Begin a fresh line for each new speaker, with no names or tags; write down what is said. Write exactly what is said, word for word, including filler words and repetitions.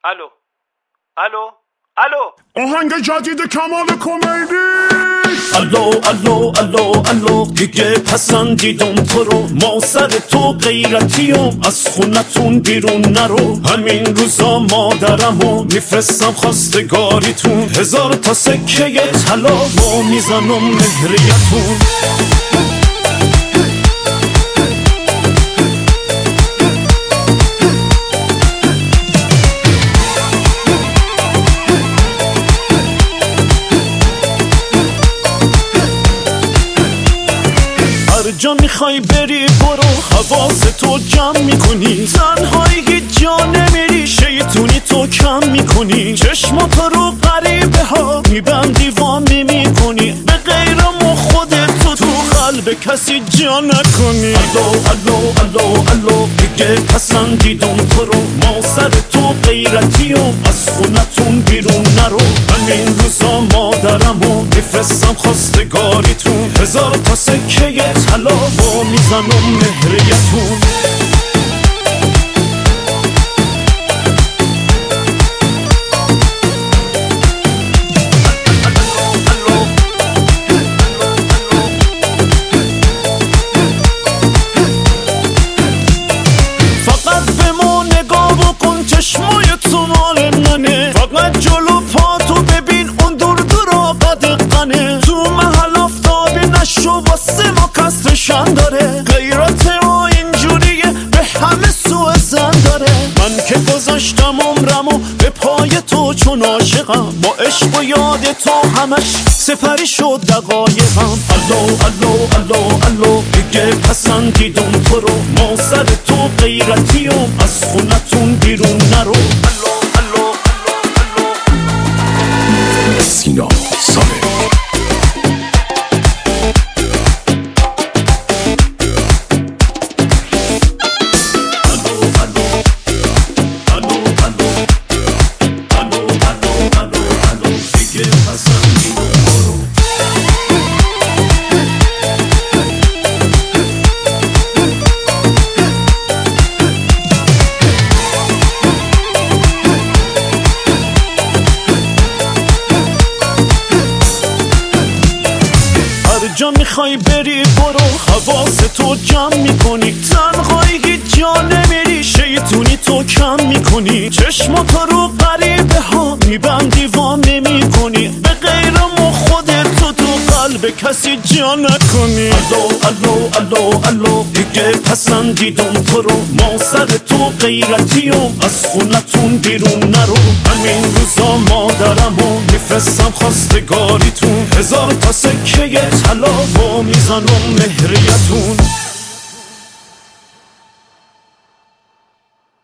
الو الو الو
آهنگ جدید کمال کمیدی.
الو الو الو الو دیگه پسندیدم تو رو، ما سر تو غیرتیم، از خونتون بیرون نرو. همین روزا مادرمو میفرستم خواستگاریتون، هزار تا سکه طلا و میزنم مهریتون. جا میخوای بری برو، حواس تو جمع میکنی، تنهایی هیچ جا نمیری، شیطونی تو کم میکنی، چشماتو رو غریبه ها میبندی وامی میکنی، به غیر ما خودت تو تو قلب کسی جا نکنی. الو الو الو الو دیگه پسندیدم تو رو، ما سر تو غیرتیم، از خونتون بیرون نرو. همین روزا مادرمو میفرستم خواستگاریتون، هزار تا سکه طلا و میزنم مهریتون. فقط به ما نگاه بکن، چشمای تو مال منه، فقط جلو پاتو ببین، اون دور دورا قدقنه، تو محل آفتابی نشو، واسه ما کسرشن داره، غیرت ما اینجوریه به همه سوء زن داره. من که گذاشتم عمرمو به پای تو چون عاشقم، با عشق و یاد تو همش سپری شد دقایقم. الو الو الو الو دیگه پسندیدم تو رو، ما سر تو غیرتیم، از خونتون بیرون نرو. الو الو الو الو
سینا ساله
جا میخوای بری برو، حواس تو جمع میکنی، تنهایی هیچ جا نمیری، شیطونی تو کم میکنی، چشماتو رو غریبه ها میبندی وامی میکنی، به غیر ما خودت تو تو قلب کسی جا نکنی. الو الو الو الو دیگه پسندیدم تو رو، ما سر تو غیرتیم، از خونتون بیرون نرو. همین روزا مادرمو میفرستم خواستگاریتون، هزار تا سکه طلا و میزنم مهریتون.